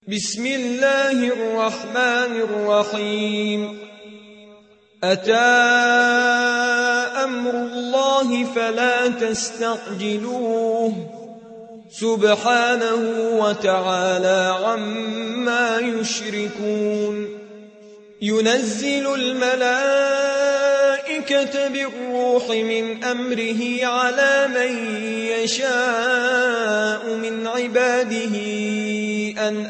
بسم الله الرحمن الرحيم. أتى أمر الله فلا تستعجلوه سبحانه وتعالى عما يشركون. ينزل الملائكة بالروح من أمره على من يشاء من عباده أن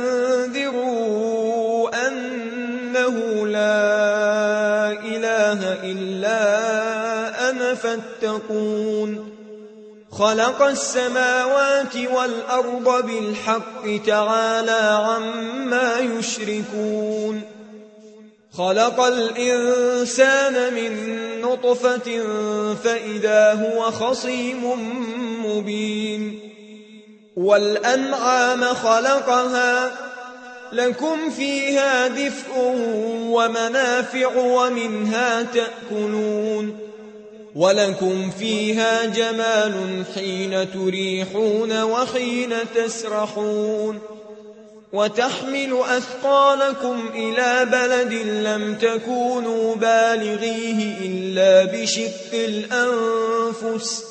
أنذروا أنه لا إله إلا أنا فاتقون. خلق السماوات والأرض بالحق تعالى عما يشركون. خلق الإنسان من نطفة فإذا هو خصيم مبين. والأنعام خلقها لكم فيها دفء ومنافع ومنها تأكلون. ولكم فيها جمال حين تريحون وحين تسرحون. وتحمل أثقالكم إلى بلد لم تكونوا بالغيه إلا بشق الأنفس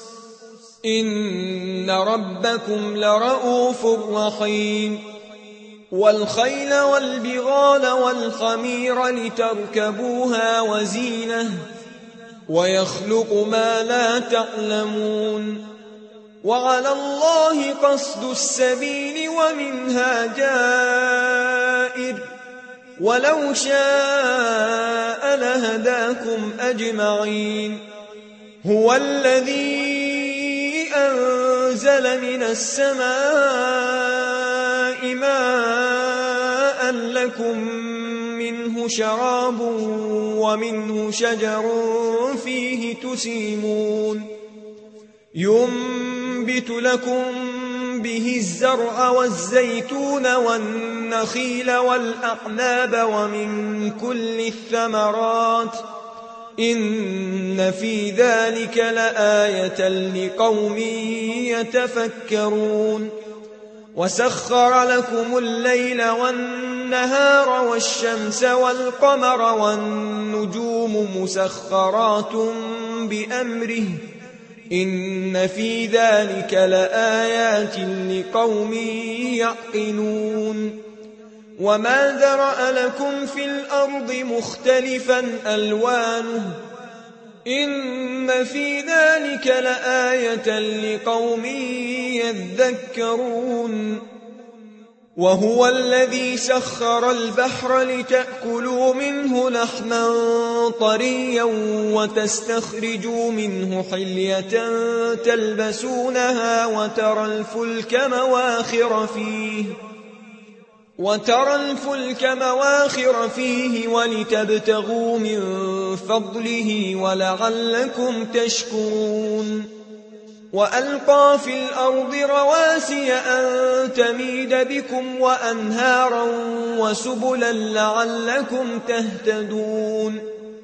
إن ربكم لرؤوف رحيم. والخيل والبغال والحمير لتركبوها وزينة ويخلق ما لا تعلمون. وعلى الله قصد السبيل ومنها جائر ولو شاء لهداكم أجمعين. هو الذي أنزل من السماء ماء لكم منه شراب ومنه شجر فيه تسيمون. ينبت لكم به الزرع والزيتون والنخيل والأعناب ومن كل الثمرات إن في ذلك لآية لقوم يتفكرون. وسخر لكم الليل والنهار والشمس والقمر والنجوم مسخرات بأمره إن في ذلك لآيات لقوم يعقلون. وما ذرأ لكم في الأرض مختلفا ألوانه إن في ذلك لآية لقوم يذكرون. وهو الذي سخر البحر لتأكلوا منه لحما طريا وتستخرجوا منه حلية تلبسونها وترى الفلك مواخر فيه ولتبتغوا من فضله ولعلكم تشكرون. وألقى في الأرض رواسي أن تميد بكم وأنهارا وسبلا لعلكم تهتدون.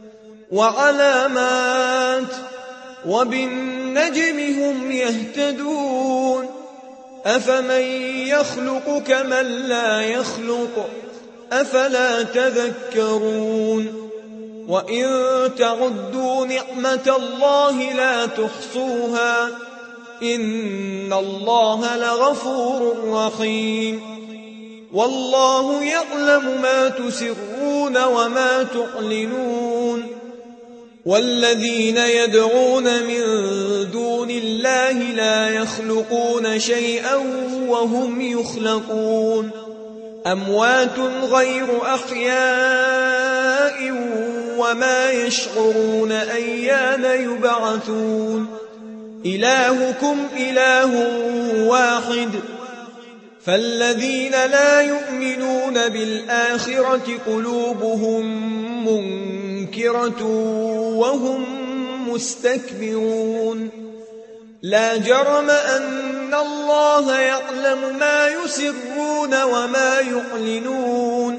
وعلامات وبالنجم هم يهتدون. أفمن يخلق كمن لا يخلق أفلا تذكرون. وإن تعدوا نعمة الله لا تحصوها إن الله لغفور رحيم. والله يعلم ما تسرون وما تعلنون. والذين يدعون من دون الله لا يخلقون شيئا وهم يخلقون. أموات غير أحياء وما يشعرون أيان يبعثون. إلهكم إله واحد فالذين لا يؤمنون بالآخرة قلوبهم منكرة وهم مستكبرون. لا جرم أن الله يعلم ما يسرون وما يعلنون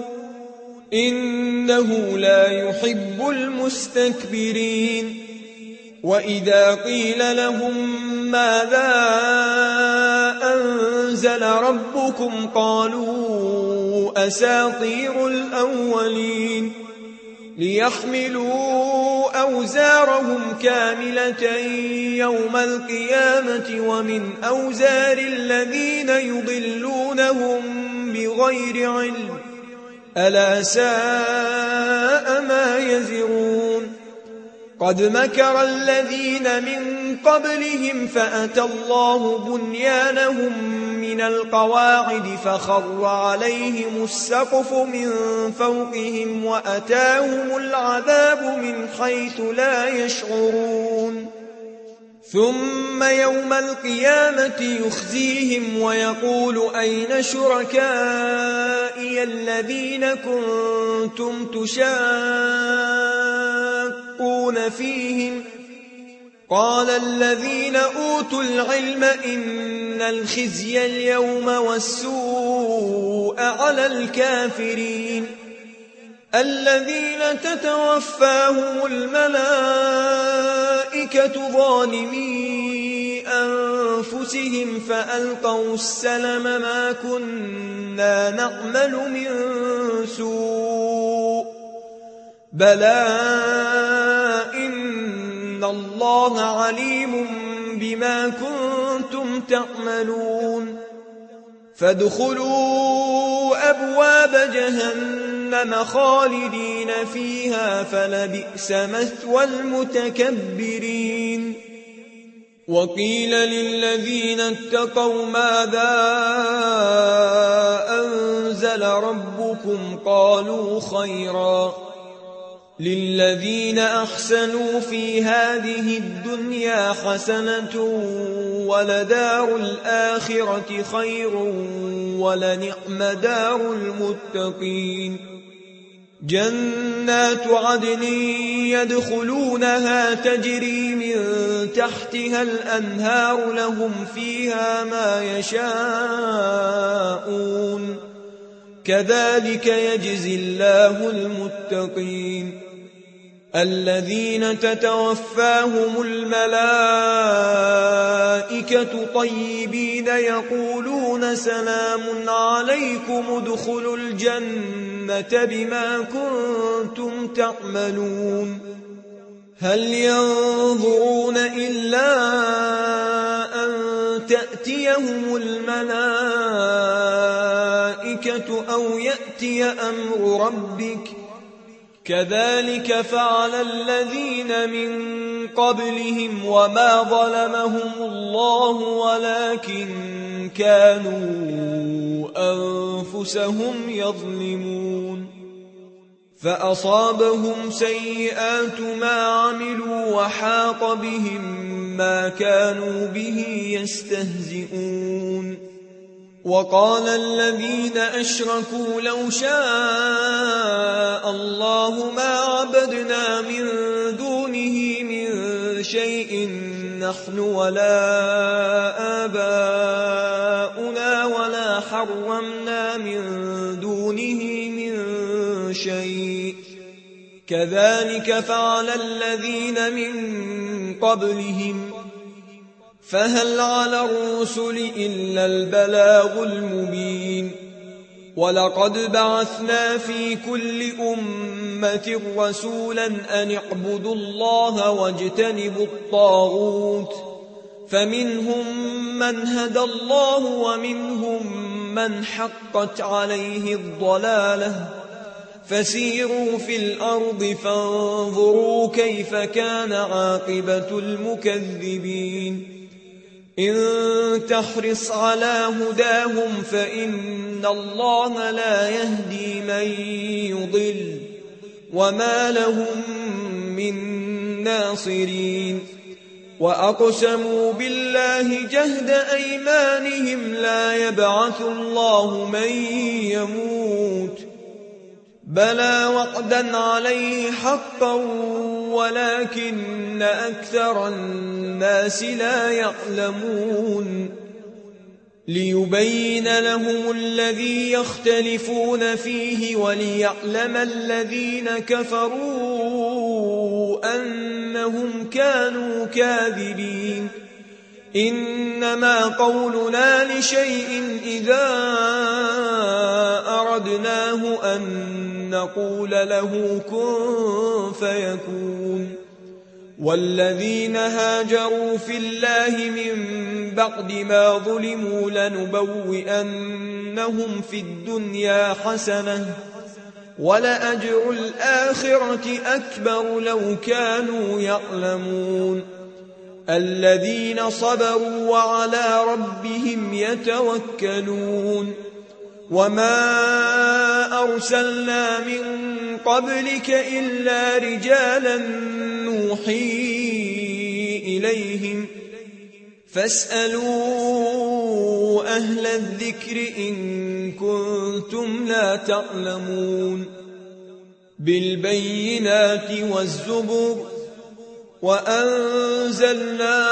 إنه لا يحب المستكبرين. وإذا قيل لهم ماذا أنزل ربكم قالوا أساطير الأولين ليحملوا أوزارهم كاملة يوم القيامة ومن أوزار الذين يضلونهم بغير علم ألا ساء ما يزرون قد مكر الذين من قبلهم فأتى الله بنيانهم من القواعد فخر عليهم السقف من فوقهم وأتاهم العذاب من حيث لا يشعرون ثم يوم القيامة يخزيهم ويقول أين شركائي الذين كنتم تشاقون فيهم قال الذين أوتوا العلم إن الخزي اليوم والسوء على الكافرين الذين تتوفاهم الملائكة ظالمي أنفسهم فألقوا السلم ما كنا نعمل من سوء بلى إن الله عليم بما كنتم تعملون فادخلوا أبواب جهنم خالدين فيها فلبئس مثوى المتكبرين وقيل للذين اتقوا ماذا أنزل ربكم قالوا خيرا للذين أحسنوا في هذه الدنيا حسنة ولدار الآخرة خير ولنعم دار المتقين جنات عدن يدخلونها تجري من تحتها الأنهار لهم فيها ما يشاءون كذلك يجزي الله المتقين الذين تتوفاهم الملائكة طيبين يقولون سلام عليكم ادخلوا الجنة بما كنتم تعملون هل ينظرون إلا أن تأتيهم الملائكة أو يأتي أمر ربك كذلك فعل الذين من قبلهم وما ظلمهم الله ولكن كانوا أنفسهم يظلمون فأصابهم سيئات ما عملوا وحاق بهم ما كانوا به يستهزئون وقال الذين أشركوا لو شاء الله ما عبدنا من دونه من شيء نحن ولا آباؤنا ولا حرمنا من دونه من شيء كذلك فعل الذين من قبلهم فهل على الرسل إلا البلاغ المبين ولقد بعثنا في كل أمة رسولا أن اعبدوا الله واجتنبوا الطاغوت فمنهم من هدى الله ومنهم من حقت عليه الضلالة فسيروا في الأرض فانظروا كيف كان عاقبة المكذبين إن تحرص على هداهم فإن الله لا يهدي من يضل وما لهم من ناصرين وأقسموا بالله جهد أيمانهم لا يبعث الله من يموت بلى وعدا عليه حقا ولكن أكثر الناس لا يعلمون ليبين لهم الذي يختلفون فيه وليعلم الذين كفروا أنهم كانوا كاذبين إنما قولنا لشيء إذا أردناه أن نقول له كن فيكون. والذين هاجروا في الله من بعد ما ظلموا لنبوئنهم في الدنيا حسنة ولأجر الآخرة أكبر لو كانوا يعلمون. الذين صبروا وعلى ربهم يتوكلون. وما أرسلنا من قبلك إلا رجالا نوحي إليهم فاسألوا أهل الذكر إن كنتم لا تعلمون. بالبينات والزبر وأنزلنا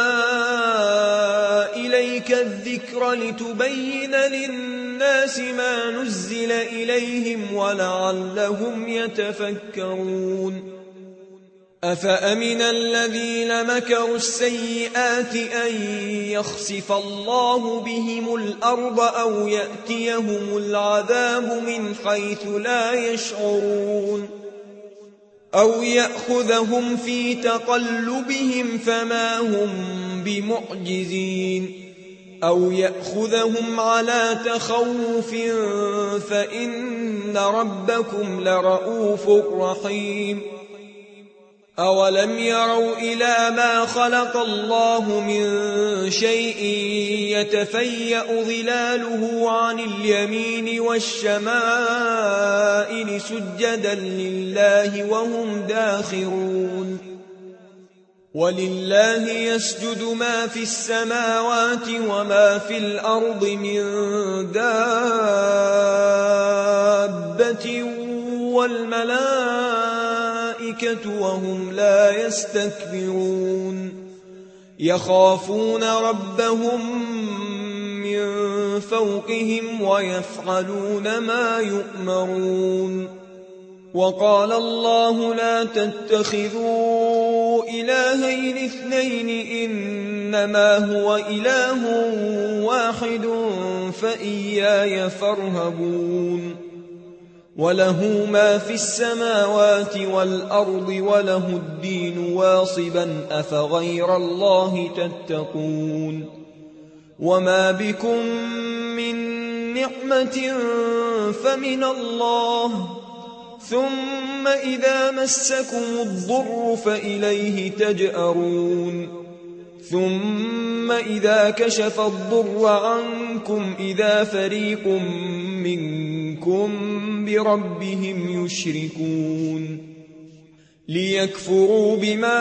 إليك الذكر لتبين للناس ما نزل إليهم ولعلهم يتفكرون. أفأمن الذين مكروا السيئات أن يخسف الله بهم الأرض أو يأتيهم العذاب من حيث لا يشعرون أو يأخذهم في تقلبهم فما هم بمعجزين أو يأخذهم على تخوف فإن ربكم لرؤوف رحيم. أولم يروا إلى ما خلق الله من شيء يتفيأ ظلاله عن اليمين والشمائل سجدا لله وهم داخرون. ولله يسجد ما في السماوات وما في الأرض من دابة والملائكة وهم لا يستكبرون يخافون ربهم من فوقهم ويفعلون ما يؤمرون. وقال الله لا تتخذوا إلهين اثنين إنما هو إله واحد فإياي فارهبون. وله ما في السماوات والأرض وله الدين واصبا أفغير الله تتقون. وما بكم من نعمة فمن الله ثم إذا مسكم الضر فإليه تجأرون. ثم إذا كشف الضر عنكم إذا فريق منكم بربهم يشركون. ليكفروا بما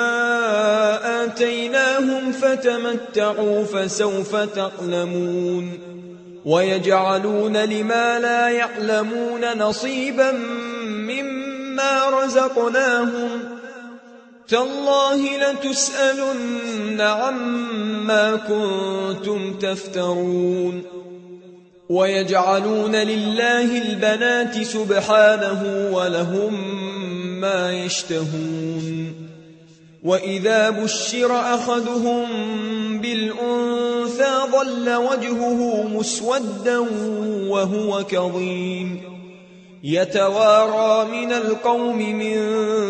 آتيناهم فتمتعوا فسوف تعلمون. ويجعلون لما لا يعلمون نصيبا مما رزقناهم تالله لتسألن عما كنتم تفترون. ويجعلون لله البنات سبحانه ولهم ما يشتهون. وإذا بشر أحدهم بالأنثى ظل وجهه مسودا وهو كظيم يتوارى من القوم من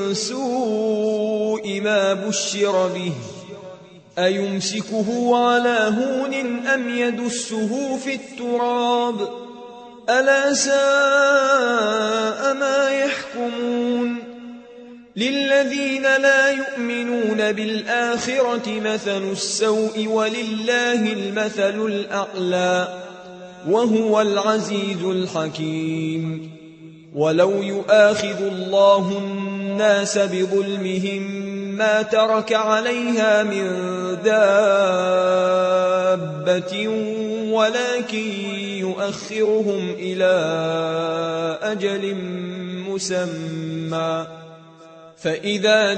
سوء ما بشر به أيمسكه على هون أم يدسه في التراب ألا ساء ما يحكمون. للذين لا يؤمنون بالآخرة مثل السوء ولله المثل الأعلى وهو العزيز الحكيم. ولو يؤاخذ الله الناس بظلمهم ما ترك عليها من دابة ولكن يؤخرهم إلى أجل مسمى فإذا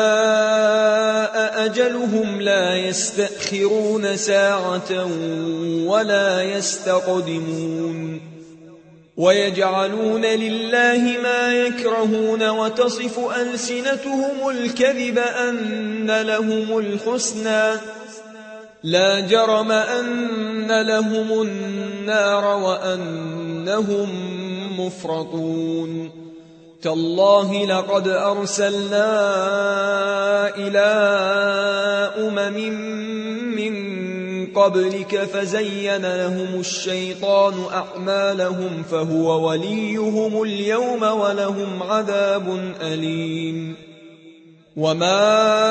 جاء أجلهم لا يستأخرون ساعة ولا يستقدمون. ويجعلون لله ما يكرهون وتصف ألسنتهم الكذب أن لهم الحسنى لا جرم أن لهم النار وأنهم مفرطون تالله لقد أرسلنا إلى من قبلك فزين لهم الشيطان أعمالهم فهو وليهم اليوم ولهم عذاب أليم وما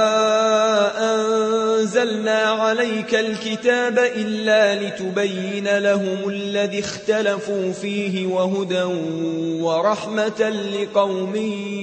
أنزلنا عليك الكتاب إلا لتبين لهم الذي اختلفوا فيه وهدى ورحمة لقوم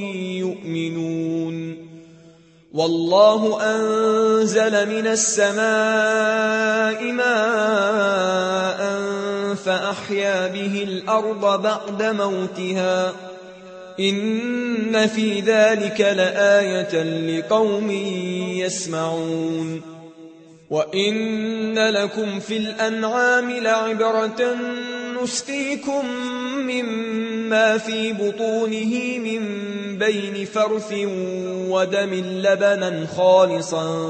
يؤمنون والله أنزل من السماء ماء فأحيا به الأرض بعد موتها إن في ذلك لآية لقوم يسمعون وإن لكم في الأنعام لعبرة نسقيكم مما في بطونه من بين فرث ودم لبنا خالصا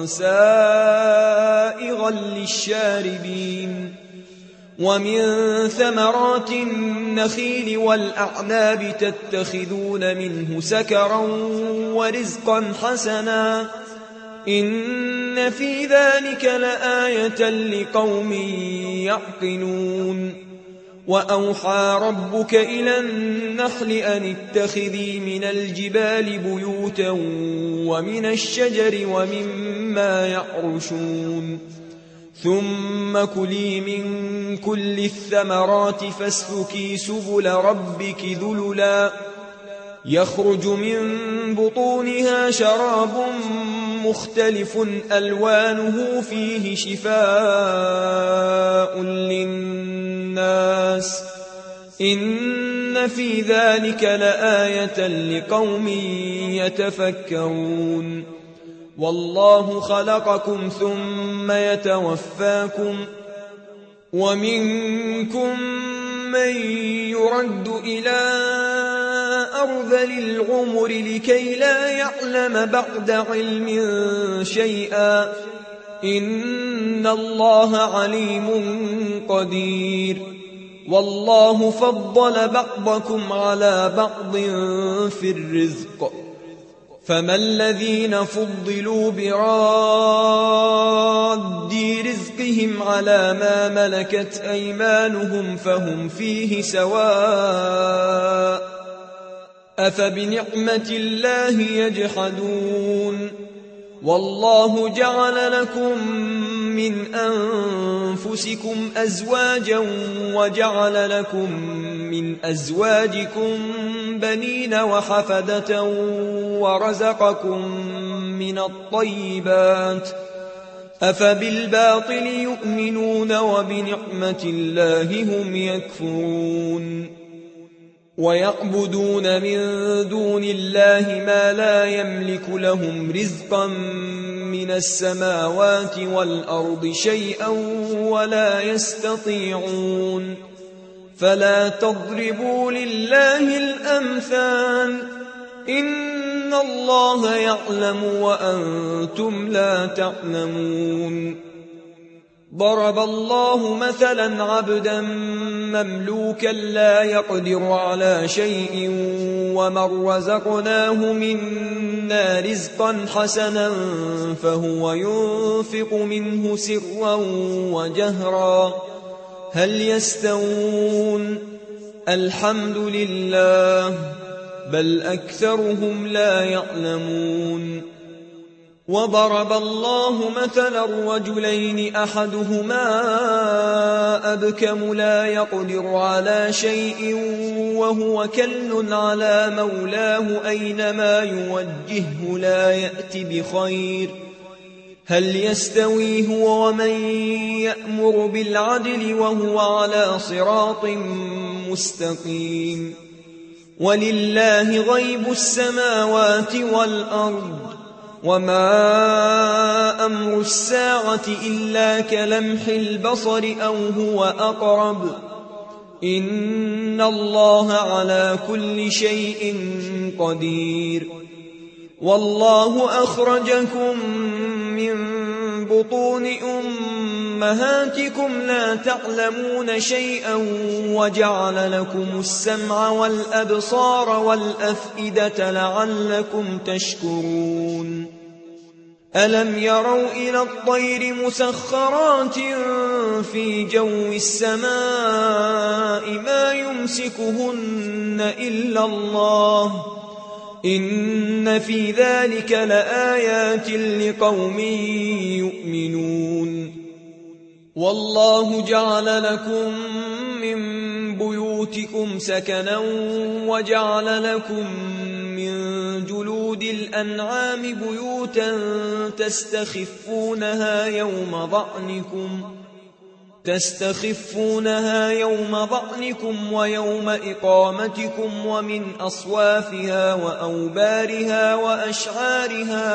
سائغا للشاربين ومن ثمرات النخيل والأعناب تتخذون منه سكرا ورزقا حسنا إن في ذلك لآية لقوم يعقلون وأوحى ربك إلى النحل أن اتخذي من الجبال بيوتا ومن الشجر ومما يعرشون ثم كلي من كل الثمرات فاسلكي سبل ربك ذللا يخرج من بطونها شراب مختلف ألوانه فيه شفاء للناس إن في ذلك لآية لقوم يتفكرون والله خلقكم ثم يتوفاكم ومنكم من يرد إلى أرذل العمر لكي لا يعلم بعد علم شيئا إن الله عليم قدير والله فضل بعضكم على بعض في الرزق فما الذين فضلوا براد رزقهم على ما ملكت أيمانهم فهم فيه سواء أفبنعمة الله يجحدون والله جعل لكم من أنفسكم أزواجا وجعل لكم من أزواجكم بنين وحفدة ورزقكم من الطيبات أفبالباطل يؤمنون وبنعمة الله هم يكفرون ويعبدون من دون الله ما لا يملك لهم رزقا من السماوات والأرض شيئا ولا يستطيعون فلا تضربوا لله الأمثال إن الله يعلم وأنتم لا تعلمون ضرب الله مثلا عبدا مملوكا لا يقدر على شيء ومن رزقناه منا رزقا حسنا فهو ينفق منه سرا وجهرا هل يستوون الحمد لله بل أكثرهم لا يعلمون وضرب الله مثلا رجلين أحدهما أبكم لا يقدر على شيء وهو كل على مولاه أينما يوجهه لا يأتي بخير هل يستوي هو ومن يأمر بالعدل وهو على صراط مستقيم ولله غيب السماوات والأرض وما أمر الساعة إلا كلمح البصر أو هو أقرب إن الله على كل شيء قدير والله أخرجكم من بطون أمهاتكم لا تعلمون شيئا وجعل لكم السمع والأبصار والأفئدة لعلكم تشكرون ألم يروا إلى الطير مسخرات في جو السماء ما يمسكهن إلا الله إن في ذلك لآيات لقوم يؤمنون والله جعل لكم من بيوتكم سكنا وجعل لكم من جلود الأنعام بيوتا تستخفونها يوم ضعنكم ويوم إقامتكم ومن أصوافها وأوبارها وأشعارها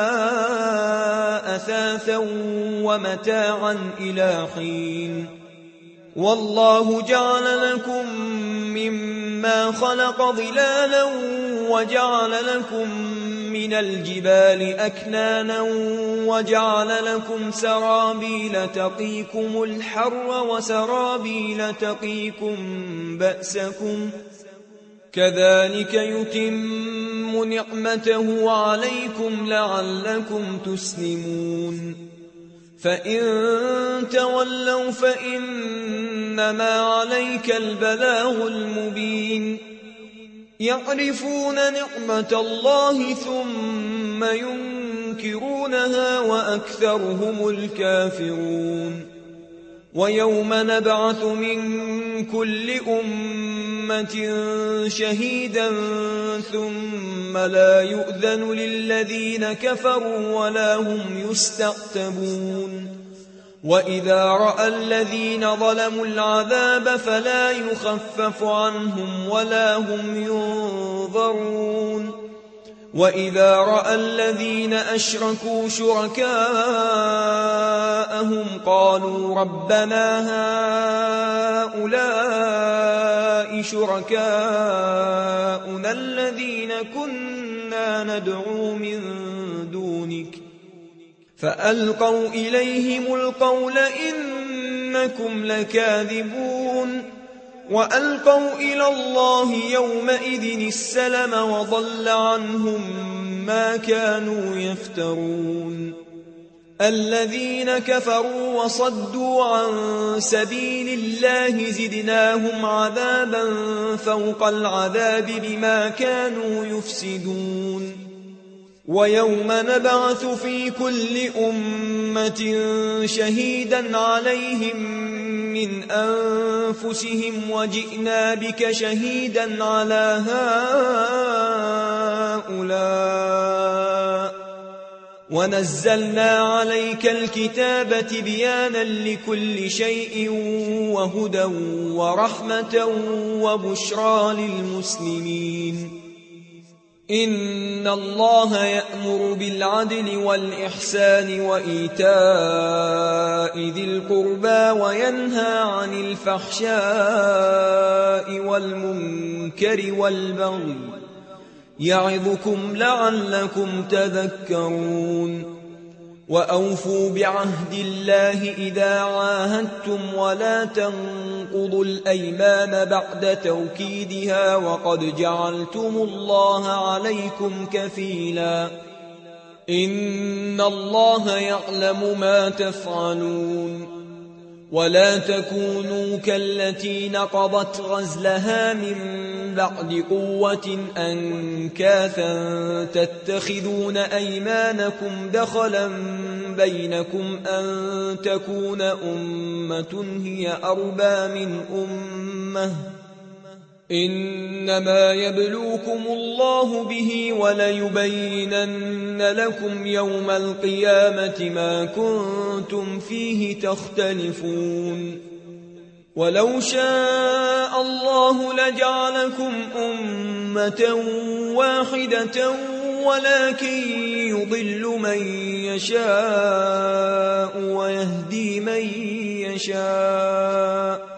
أثاثا ومتاعا إلى حين والله جعل لكم مما خلق ظلالا وجعل لكم من الجبال أكنانا وجعل لكم سرابيل تقيكم الحر وسرابيل تقيكم بأسكم كذلك يتم نعمته عليكم لعلكم تسلمون فإن تولوا فإنما عليك البلاغ المبين يعرفون نعمة الله ثم ينكرونها وأكثرهم الكافرون ويوم نبعث من كل أمة شهيدا ثم لا يؤذن للذين كفروا ولا هم يستعتبون وإذا رأى الذين ظلموا العذاب فلا يخفف عنهم ولا هم ينظرون وإذا رأى الذين أشركوا شركاءهم قالوا ربنا هؤلاء شركاؤنا الذين كنا ندعو من دونك فألقوا إليهم القول إنكم لكاذبون وألقوا إلى الله يومئذ السلم وضل عنهم ما كانوا يفترون الذين كفروا وصدوا عن سبيل الله زدناهم عذابا فوق العذاب بما كانوا يفسدون ويوم نبعث في كل أمة شهيدا عليهم من أنفسهم وجئنا بك شهيدا على هؤلاء ونزلنا عليك الكتاب تبيانا لكل شيء وهدى ورحمة وبشرى للمسلمين إن الله يأمر بالعدل والإحسان وإيتاء ذي القربى وينهى عن الفحشاء والمنكر والبغي يعظكم لعلكم تذكرون وأوفوا بعهد الله إذا عاهدتم ولا تنقضوا الأيمان بعد توكيدها وقد جعلتم الله عليكم كفيلا إن الله يعلم ما تفعلون ولا تكونوا كالتي نقضت غزلها من بعد قوة أنكاثا تتخذون أيمانكم دخلا بينكم أن تكون أمة هي أربى من أمة إنما يبلوكم الله به وليبينن لكم يوم القيامة ما كنتم فيه تختلفون ولو شاء الله لجعلكم أمة واحدة ولكن يضل من يشاء ويهدي من يشاء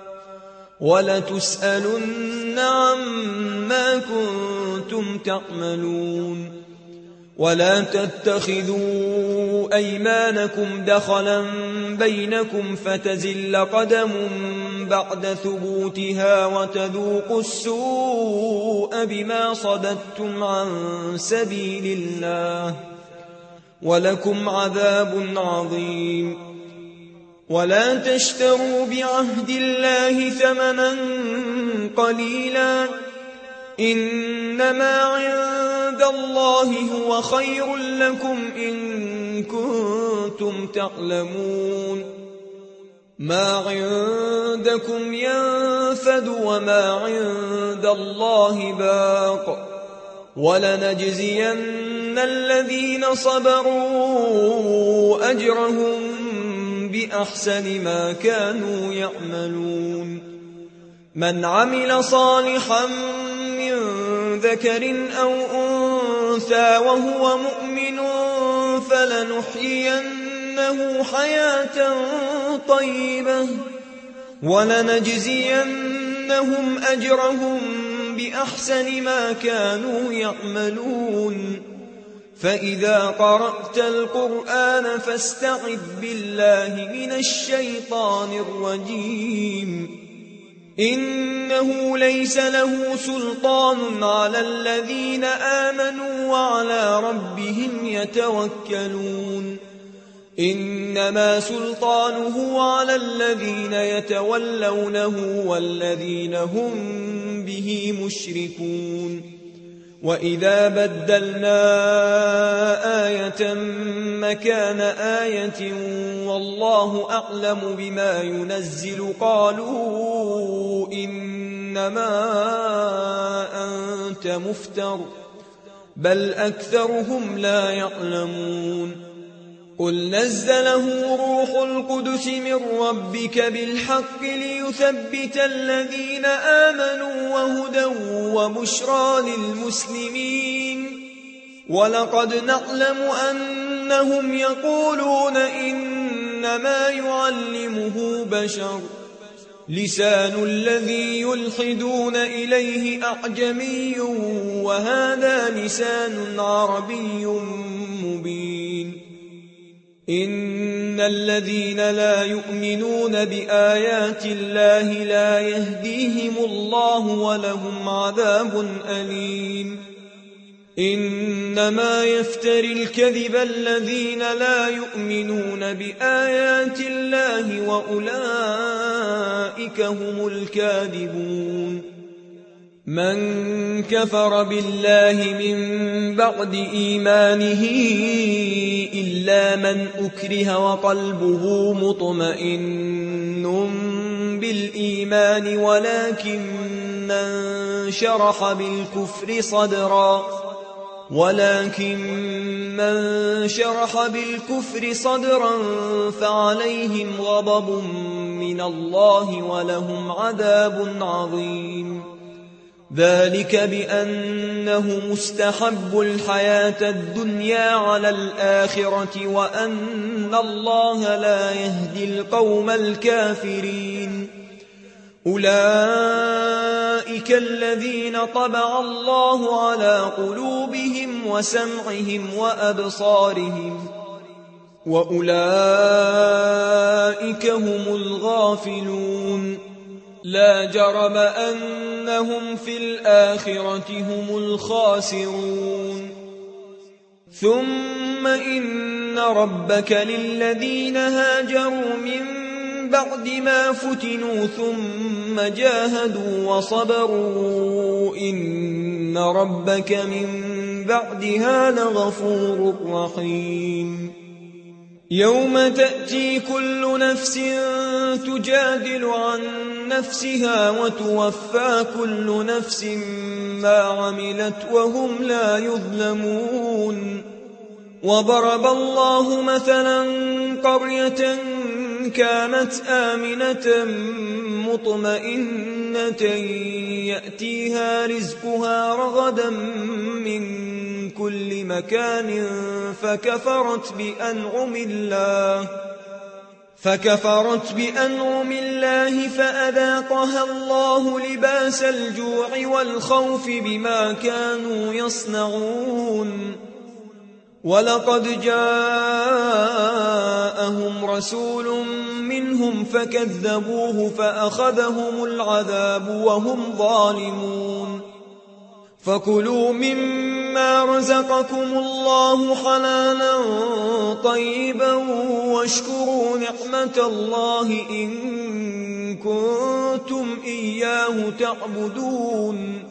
ولتسألن عما كنتم تعملون ولا تتخذوا أيمانكم دخلا بينكم فتزل قدم بعد ثبوتها وتذوقوا السوء بما صددتم عن سبيل الله ولكم عذاب عظيم. ولا تشتروا بعهد الله ثمنا قليلا إنما عند الله هو خير لكم إن كنتم تعلمون. ما عندكم ينفد وما عند الله باق ولنجزين الذين صبروا أجرهم بأحسن ما كانوا يعملون. من عمل صالحا من ذكر أو أنثى وهو مؤمن فلنحيينه حياة طيبة ولنجزينهم أجرهم بأحسن ما كانوا يعملون. فإذا قرأت القرآن فاستعذ بالله من الشيطان الرجيم. إنه ليس له سلطان على الذين آمنوا وعلى ربهم يتوكلون. إنما سلطانه على الذين يتولونه والذين هم به مشركون. وإذا بدلنا آية مكان آية والله أعلم بما ينزل قالوا إنما أنت مفتر بل أكثرهم لا يعلمون. قل نزله روح القدس من ربك بالحق ليثبت الذين آمنوا وهدى وبشرى للمسلمين. ولقد نعلم أنهم يقولون إنما يعلمه بشر لسان الذي يلحدون إليه أعجمي وهذا لسان عربي مبين. إن الذين لا يؤمنون بآيات الله لا يهديهم الله ولهم عذاب أليم. إنما يفتري الكذب الذين لا يؤمنون بآيات الله وأولئك هم الكاذبون. من كفر بالله من بعد إيمانه إلا من أكره وقلبه مطمئن بالإيمان ولكن من شرح بالكفر صدرا فعليهم غضب من الله ولهم عذاب عظيم. ذلك بأنه مستحب الحياة الدنيا على الآخرة وأن الله لا يهدي القوم الكافرين. أولئك الذين طبع الله على قلوبهم وسمعهم وأبصارهم وأولئك هم الغافلون. لا جرم أنهم في الآخرة هم الخاسرون. ثم إن ربك للذين هاجروا من بعد ما فتنوا ثم جاهدوا وصبروا إن ربك من بعدها لغفور رحيم. يوم تأتي كل نفس تجادل عن نفسها وتوفى كل نفس ما عملت وهم لا يظلمون. وضرب الله مثلا قرية كانت آمنة مطمئنة يأتيها رزقها رغدا من كل مكان فكفرت بأنعم الله فأذاقها الله لباس الجوع والخوف بما كانوا يصنعون. ولقد جاءهم رسول منهم فكذبوه فأخذهم العذاب وهم ظالمون فكلوا مما رزقكم الله حلالا طيبا واشكروا نعمة الله إن كنتم إياه تعبدون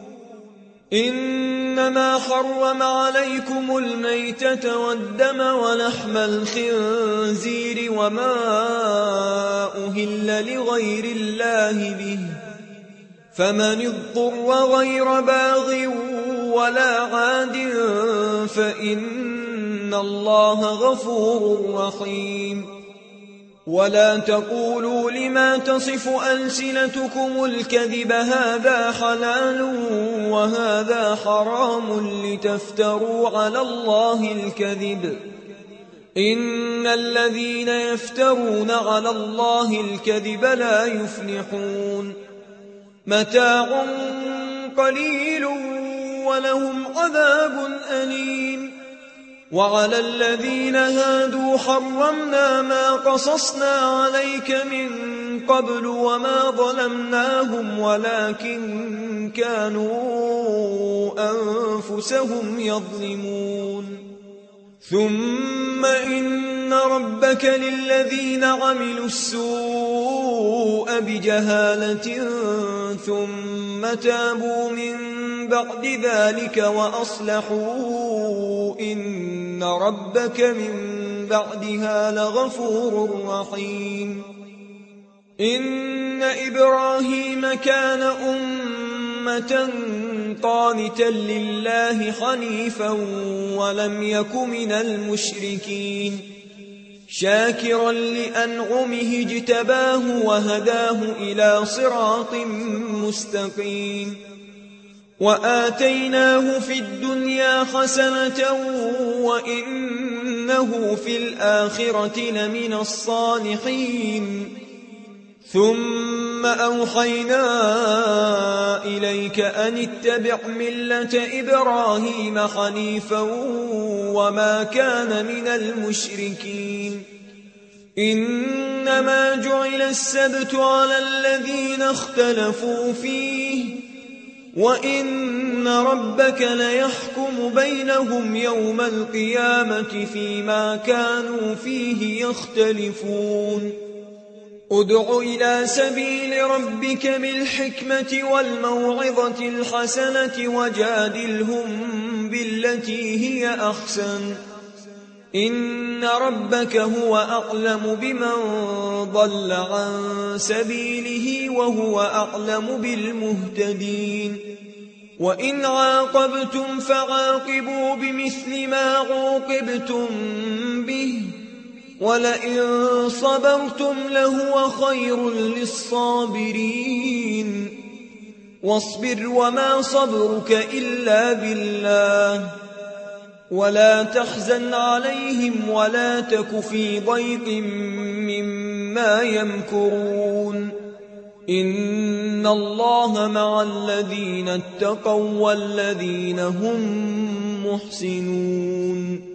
إنما حرم عليكم الميتة والدم ولحم الخنزير وما أهل لغير الله به فمن اضطر غير باغ ولا عاد فإن الله غفور رحيم ولا تقولوا لما تصف ألسنتكم الكذب هذا حلال وهذا حرام لتفتروا على الله الكذب إن الذين يفترون على الله الكذب لا يفلحون متاع قليل ولهم عذاب أليم وعلى الذين هادوا حرمنا ما قصصنا عليك من قبل وما ظلمناهم ولكن كانوا أنفسهم يظلمون ثم إن ربك للذين عملوا السوء بجهالة ثم تابوا من بعد ذلك وأصلحوا إن ربك من بعدها لغفور رحيم إن إبراهيم كان أمة قانتا لله حنيفا ولم يك من المشركين شاكرا لأنعمه اجتباه وهداه إلى صراط مستقيم وآتيناه في الدنيا حسنة وإنه في الآخرة لمن الصالحين ثم أوحينا إليك أن اتبع ملة إبراهيم حنيفا وما كان من المشركين إنما جعل السبت على الذين اختلفوا فيه وإن ربك ليحكم بينهم يوم القيامة فيما كانوا فيه يختلفون ادع إلى سبيل ربك بالحكمة والموعظة الحسنة وجادلهم بالتي هي أحسن إن ربك هو أعلم بمن ضل عن سبيله وهو أعلم بالمهتدين وإن عاقبتم فعاقبوا بمثل ما عوقبتم به ولئن صبرتم لهو خير للصابرين واصبر وما صبرك إلا بالله ولا تحزن عليهم ولا تك في ضيق مما يمكرون إن الله مع الذين اتقوا والذين هم محسنون